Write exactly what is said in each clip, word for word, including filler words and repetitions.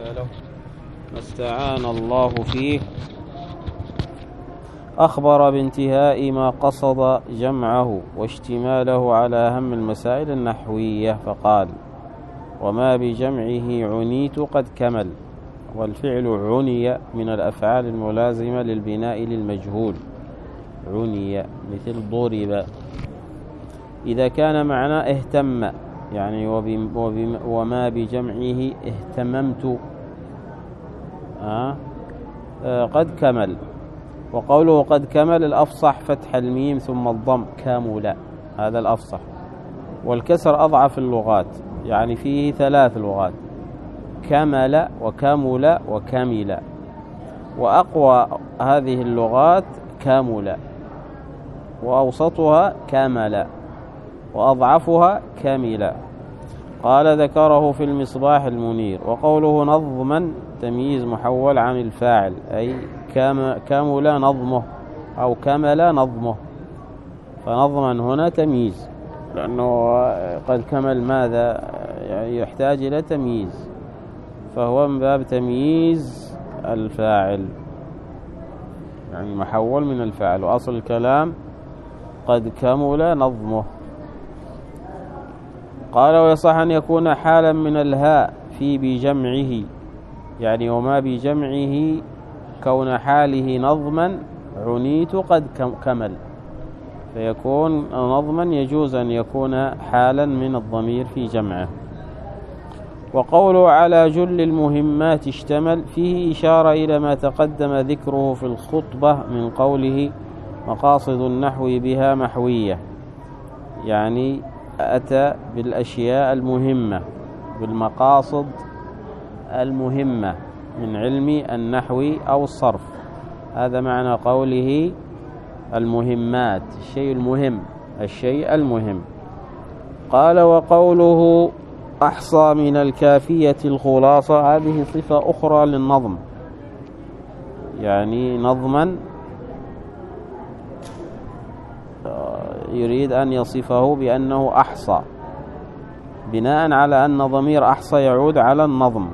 له ما استعان الله فيه. أخبر بانتهاء ما قصد جمعه واشتماله على أهم المسائل النحوية فقال: وما بجمعه عنيت قد كمل. والفعل عني من الأفعال الملازمة للبناء للمجهول. عني مثل ضرب. إذا كان معناه اهتم، يعني وما بجمعه اهتممت آه آه قد كمل. وقوله قد كمل الأفصح فتح الميم ثم الضم كامل، هذا الأفصح. والكسر أضعف اللغات، يعني فيه ثلاث لغات: كمل وكمل وكمل. وأقوى هذه اللغات كامل، وأوسطها كمل، وأضعفها كمل. قال: ذكره في المصباح المنير. وقوله نظما تمييز محول عن الفاعل، أي كمل نظمه أو كمل نظمه. فنظما هنا تمييز، لأنه قد كمل ماذا؟ يعني يحتاج إلى تمييز، فهو من باب تمييز الفاعل، يعني محول من الفاعل. وأصل الكلام قد كمل نظمه. قال: ويصح أن يكون حالا من الهاء في بجمعه، يعني وما بجمعه كون حاله نظما عنيت قد كمل، فيكون نظما يجوز أن يكون حالا من الضمير في جمعه. وقوله على جل المهمات اشتمل فيه إشارة إلى ما تقدم ذكره في الخطبة من قوله مقاصد النحو بها محوية، يعني أتى بالأشياء المهمة، بالمقاصد المهمة من علم النحو أو الصرف. هذا معنى قوله المهمات، الشيء المهم، الشيء المهم. قال: وقوله أحصى من الكافية الخلاصة، هذه صفة أخرى للنظم، يعني نظما يريد أن يصفه بأنه أحصى، بناء على أن ضمير أحصى يعود على النظم،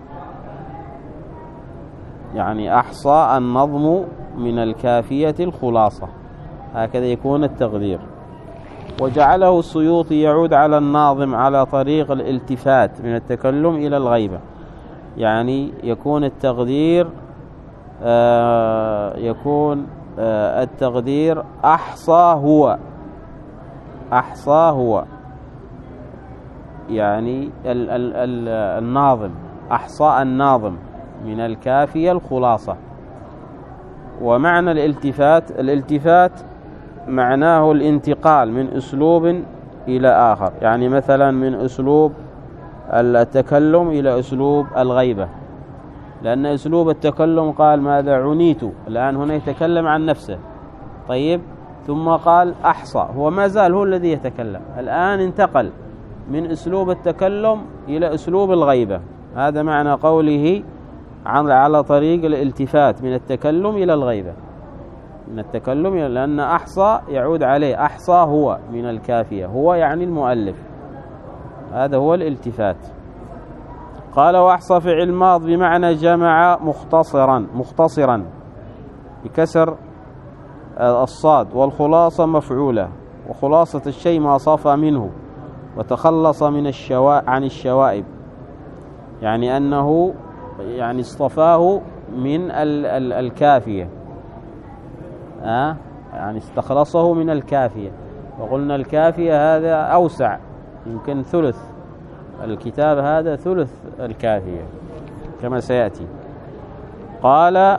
يعني أحصى النظم من الكافية الخلاصة، هكذا يكون التقدير. وجعله السيوطي يعود على الناظم على طريق الالتفات من التكلم إلى الغيبة، يعني يكون التقدير آه يكون آه التقدير أحصى هو، أحصى هو، يعني ال ال ال الناظم أحصى الناظم من الكافية الخلاصة. ومعنى الالتفات، الالتفات معناه الانتقال من أسلوب إلى آخر، يعني مثلا من أسلوب التكلم إلى أسلوب الغيبة، لأن أسلوب التكلم قال ماذا؟ عنيت، الآن هنا يتكلم عن نفسه، طيب، ثم قال أحصى، هو ما زال هو الذي يتكلم، الآن انتقل من أسلوب التكلم إلى أسلوب الغيبة. هذا معنى قوله على طريق الالتفات من التكلم إلى الغيبة، من التكلم، لأن أحصى يعود عليه، أحصى هو من الكافية، هو يعني المؤلف، هذا هو الالتفات. قال: وأحصى فعل ماض بمعنى جمع مختصرا، مختصرا بكسر الصاد. والخلاصة مفعولة، وخلاصة الشيء ما صفى منه وتخلص من الشواء عن الشوائب، يعني أنه يعني اصطفاه من ال ال الكافية، أه؟ يعني استخلصه من الكافية. وقلنا الكافية هذا أوسع، يمكن ثلث الكتاب، هذا ثلث الكافية كما سيأتي. قال: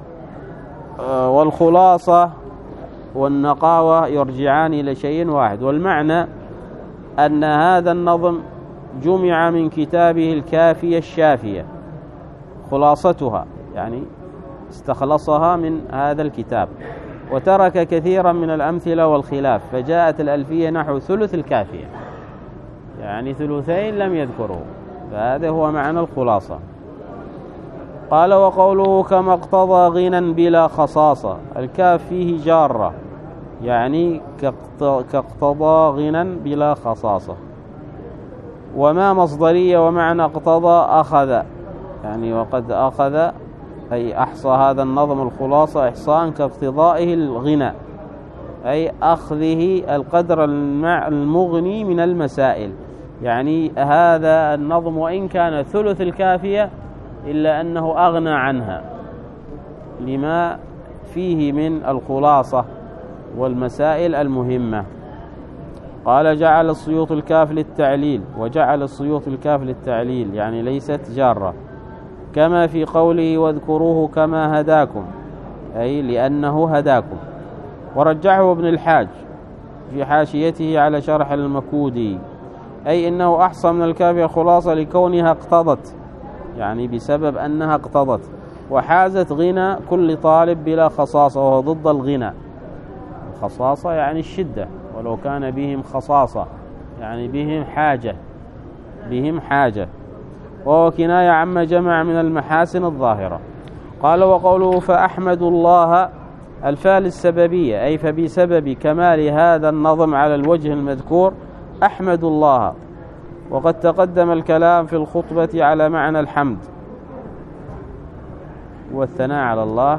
والخلاصة والنقاوة يرجعان إلى شيء واحد. والمعنى أن هذا النظم جمع من كتابه الكافية الشافية، خلاصتها يعني استخلصها من هذا الكتاب، وترك كثيرا من الأمثلة والخلاف، فجاءت الألفية نحو ثلث الكافية، يعني ثلثين لم يذكره، فهذا هو معنى الخلاصة. قال: وقوله كما اقتضى غنى بلا خصاصة، الكاف فيه جارة، يعني كاقتضى غنى بلا خصاصة. وما مصدرية، ومعنى اقتضى أخذ، يعني وقد أخذ أي أحصى هذا النظم الخلاصة إحصاء كاقتضائه الغناء، أي أخذه القدر المغني من المسائل. يعني هذا النظم وإن كان ثلث الكافية إلا أنه أغنى عنها لما فيه من الخلاصة والمسائل المهمة. قال جعل السيوط الكاف للتعليل، وجعل السيوط الكاف للتعليل يعني ليست جارة، كما في قوله واذكروه كما هداكم، أي لأنه هداكم. ورجعه ابن الحاج في حاشيته على شرح المكودي، أي إنه أحصى من الكافية خلاصة لكونها اقتضت، يعني بسبب أنها اقتضت وحازت غنى كل طالب بلا خصاصة، وهو ضد الغنى. الخصاصة يعني الشدة، ولو كان بهم خصاصة يعني بهم حاجة، بهم حاجة، وهو كناية عما جمع من المحاسن الظاهرة. قال وقوله فأحمد الله الفاء للسببية، أي فبسبب كمال هذا النظم على الوجه المذكور أحمد الله. وقد تقدم الكلام في الخطبة على معنى الحمد والثناء على الله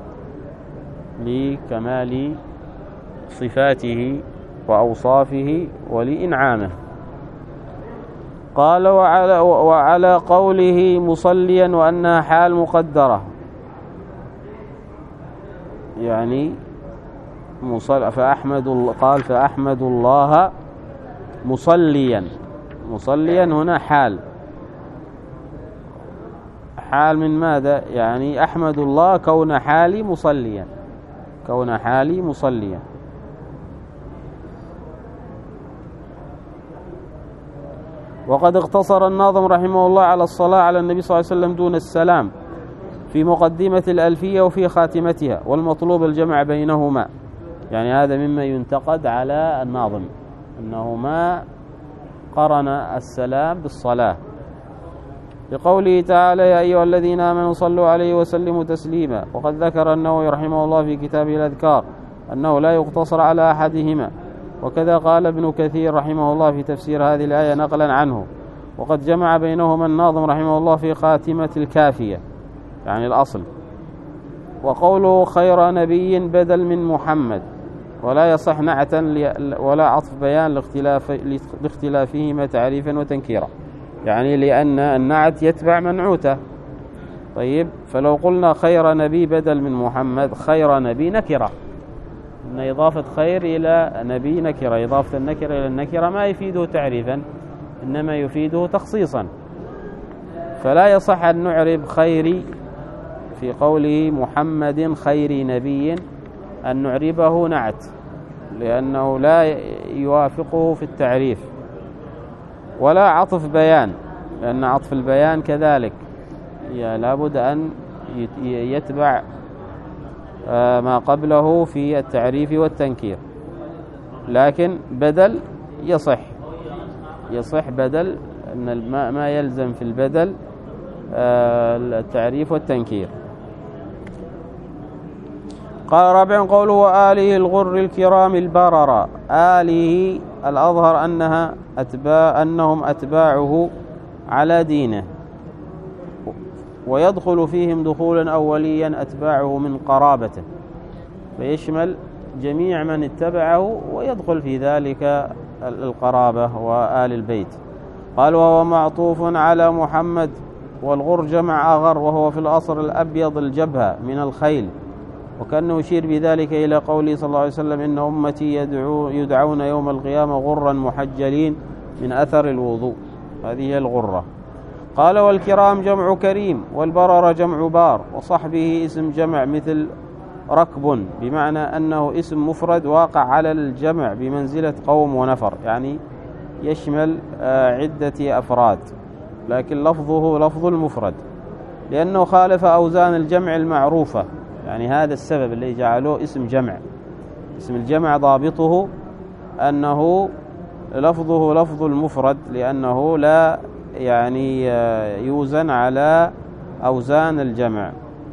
لكمال صفاته وأوصافه ولإنعامه. قال وعلى, وعلى قوله مصليا وأنها حال مقدرة، يعني مصل فأحمد الله، قال فأحمد الله مصليا، مصليا هنا حال، حال من ماذا؟ يعني أحمد الله كون حالي مصليا، كون حالي مصليا. وقد اقتصر الناظم رحمه الله على الصلاة على النبي صلى الله عليه وسلم دون السلام في مقدمة الألفية وفي خاتمتها، والمطلوب الجمع بينهما. يعني هذا مما ينتقد على الناظم أنه ما قرن السلام بالصلاة، لقوله تعالى يا أيها الذين آمنوا صلوا عليه وسلموا تسليما. وقد ذكر النووي رحمه الله في كتابه الأذكار أنه لا يقتصر على أحدهما، وكذا قال ابن كثير رحمه الله في تفسير هذه الآية نقلا عنه. وقد جمع بينهما الناظم رحمه الله في خاتمة الكافية يعني الأصل. وقوله خير نبي بدل من محمد، ولا يصح نعتا ولا عطف بيان لاختلاف لاختلافهما تعريفا وتنكيرا، يعني لأن النعت يتبع منعوته. طيب فلو قلنا خير نبي بدل من محمد، خير نبي نكرة، إن إضافة خير إلى نبي نكرة، إضافة النكرة إلى النكرة ما يفيده تعريفا إنما يفيده تخصيصا، فلا يصح أن نعرب خيري في قوله محمد خير نبي أن نعربه نعت، لأنه لا يوافقه في التعريف. ولا عطف بيان، لأن عطف البيان كذلك لابد أن يتبع ما قبله في التعريف والتنكير. لكن بدل يصح، يصح بدل أن ما يلزم في البدل التعريف والتنكير. قال رابعا قوله وآله الغر الكرام البررة، آله الأظهر أنها أتباع أنهم أتباعه على دينه، ويدخل فيهم دخولا أوليا أتباعه من قرابته، فيشمل جميع من اتبعه ويدخل في ذلك القرابة وآل البيت. قال وهو معطوف على محمد، والغر جمع أغر وهو في الأصل الأبيض الجبهة من الخيل، وكأنه يشير بذلك إلى قوله صلى الله عليه وسلم إن أمتي يدعو يدعون يوم القيامة غرا محجلين من أثر الوضوء، هذه الغرة. قال والكرام جمع كريم، والبرر جمع بار، وصحبه اسم جمع مثل ركب، بمعنى أنه اسم مفرد واقع على الجمع بمنزلة قوم ونفر، يعني يشمل عدة أفراد لكن لفظه لفظ المفرد، لأنه خالف أوزان الجمع المعروفة. يعني هذا السبب اللي جعلوه اسم جمع. اسم الجمع ضابطه أنه لفظه لفظ المفرد، لأنه لا يعني يوزن على أوزان الجمع،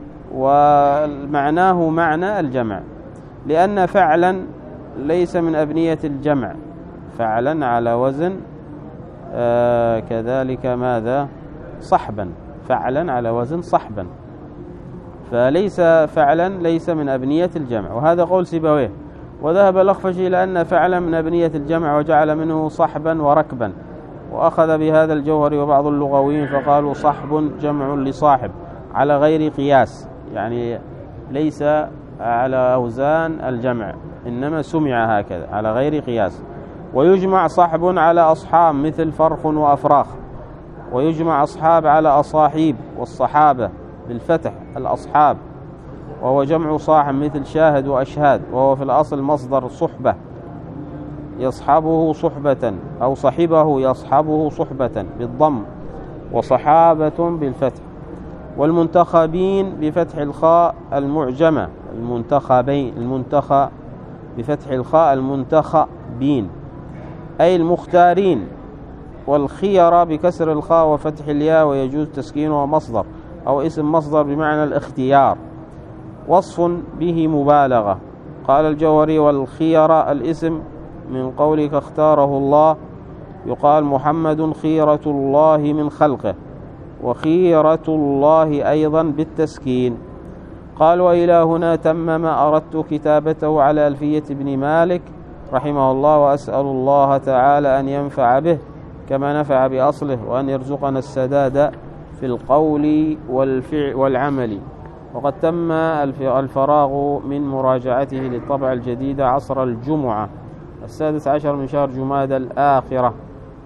ومعناه معنى الجمع، لأن فعلا ليس من أبنية الجمع، فعلا على وزن آه كذلك ماذا صحبا، فعلا على وزن صحبا، فليس فعلا ليس من أبنية الجمع، وهذا قول سيبويه. وذهب الأخفشي إلى أن فعلا من أبنية الجمع وجعل منه صحبا وركبا، وأخذ بهذا الجوهري وبعض اللغويين فقالوا صحب جمع لصاحب على غير قياس، يعني ليس على أوزان الجمع إنما سمع هكذا على غير قياس. ويجمع صحب على أصحاب مثل فرخ وأفراخ، ويجمع أصحاب على أصاحيب والصحابة بالفتح الأصحاب، وهو جمع صاحب مثل شاهد وأشهاد، وهو في الأصل مصدر صحبة يصحبه صحبة أو صحبه يصحبه صحبة بالضم، وصحابة بالفتح. والمنتخبين بفتح الخاء المعجمة، المنتخبين المنتخب بفتح الخاء المنتخبين أي المختارين. والخير بكسر الخاء وفتح الياء، ويجوز تسكينه مصدر أو اسم مصدر بمعنى الاختيار، وصف به مبالغة. قال الجوهري: والخير الاسم من قولك اختاره الله، يقال محمد خيرة الله من خلقه، وخيرة الله أيضا بالتسكين. قال: وإلى هنا تم ما أردت كتابته على ألفية ابن مالك رحمه الله، وأسأل الله تعالى أن ينفع به كما نفع بأصله، وأن يرزقنا السداد في القول والفعل والعمل. وقد تم الفراغ من مراجعته للطبعة الجديدة عصر الجمعة السادس عشر من شهر جمادى الآخرة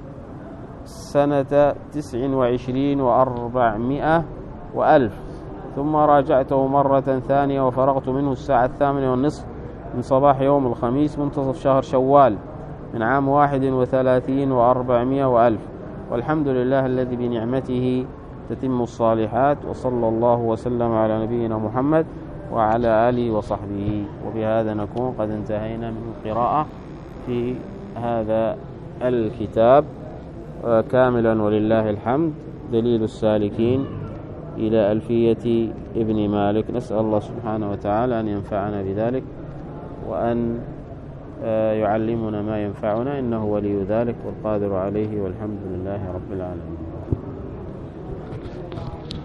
سنة تسع وعشرين وأربعمائة وألف، ثم راجعته مرة ثانية وفرغت منه الساعة الثامنة والنصف من صباح يوم الخميس منتصف شهر شوال من عام واحد وثلاثين وأربعمائة وألف. والحمد لله الذي بنعمته تتم الصالحات، وصلى الله وسلم على نبينا محمد وعلى آله وصحبه. وبهذا نكون قد انتهينا من القراءة في هذا الكتاب كاملا ولله الحمد، دليل السالكين إلى ألفية ابن مالك. نسأل الله سبحانه وتعالى أن ينفعنا بذلك، وأن يعلمنا ما ينفعنا، إنه ولي ذلك والقادر عليه، والحمد لله رب العالمين.